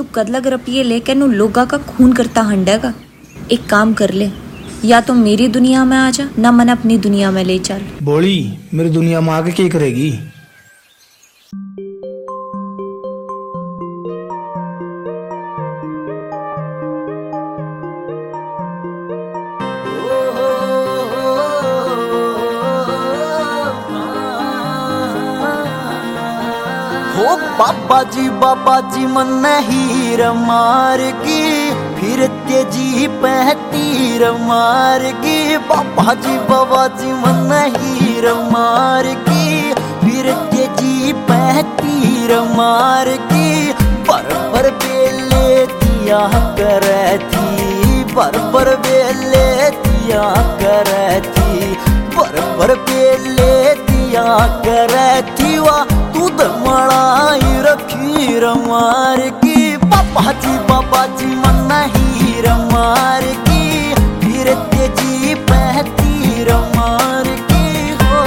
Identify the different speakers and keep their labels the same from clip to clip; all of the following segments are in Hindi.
Speaker 1: कदलग रपिए लेके नु लोगा का खून करता हंडेगा। एक काम कर ले, या तो मेरी दुनिया में आ जा, ना मन अपनी दुनिया में ले चल।
Speaker 2: बोली मेरी दुनिया में आके क्या करेगी?
Speaker 3: हो बाबा जी मन हीर मारगी, फिर तेजी पे तीर मारगी। बाबा जी मन हीर मारगी, फिर तेजी पे तीर मारगी। पर बेले दिया करे थी, पर बेले दिया करे थी, पर बेले दिया करे थी। वाह दूध मलाई रखीर मार की। बाबा जी मन हीर मार की, फिर तेजी पे तीर मार की। हो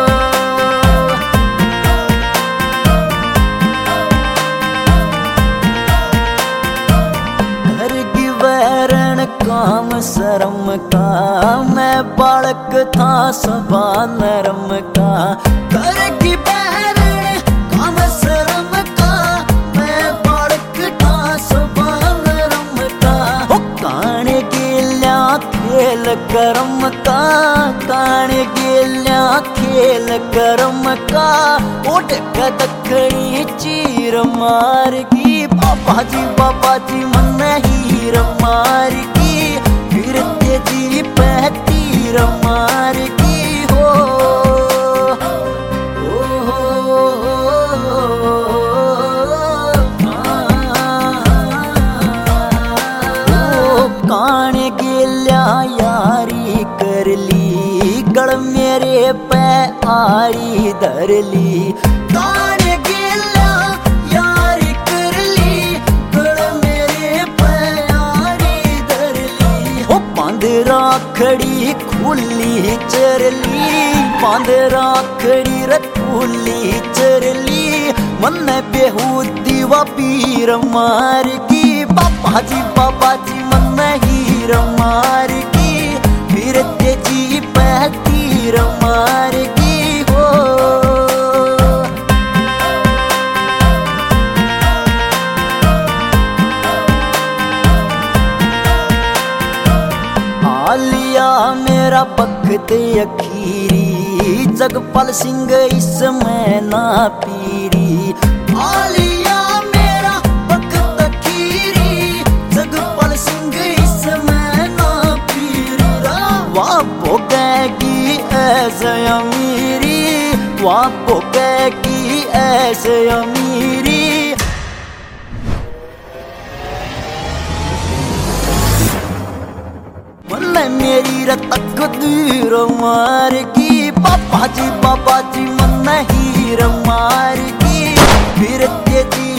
Speaker 3: घर की वैरण काम शर्म का, मैं बालक था सबा नरम का। घर की खेल करम का, काने गेल्या खेल करम का। ओट दखनी चीर मार की। बाबा जी मन हीर मार की, फिर तेजी पे तीर मार की। हो काने गेल्या यारी कर ली, गड़ मेरे पे आरी धर ली। काने गेल्या यारी कर ली, गड़ मेरे पे आरी धर ली। हो बांध राखड़ी खुली चरली, बांध राखड़ी रखुली चरली। मन बेहूदी व पीर मार की। बाबा जी मन हीर मार की, फिर तेजी पे तीर मार की। हो आलिया मेरा बख्त अखीरी, जगपाल सिंह इसमें ना पीरी। आलिया मेरा बख्त अखीरी, जगपाल सिंह इसमें ना पीरी। वाह भोगेगी ऐसे अमीरी, वाह भोगेगी ऐसे अमीरी। मन मेरी तकदीर मार की। बाबा जी मन हीर मार की, फिर तेजी